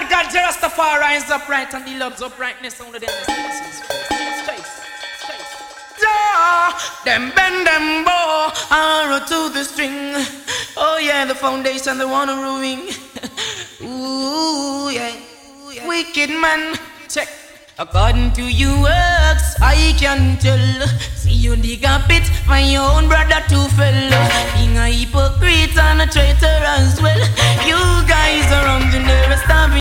God, Rastafari is upright and he loves uprightness under them. Them bend them bow, arrow to the string. Oh yeah, the foundation they wanna ruin. Ooh yeah, wicked man. Check. According to your works, I can tell. See you dig a pit for your own brother to fell. Being a hypocrite and a traitor as well. You guys are on the nervous.